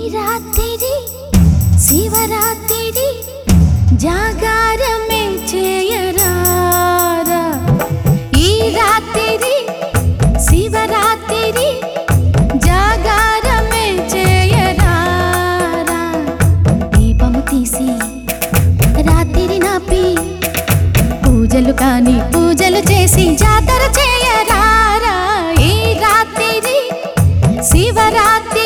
రాత్రి శివరాత్రి జాగారమే చేయరారా ఈ రాత్రి శివరాత్రి జాగారమే చేయరారా దీపము తీసి రాత్రి నాపి పూజలు కాని పూజలు చేసి జాతర చేయరారా ఈ రాత్రి శివరాత్రి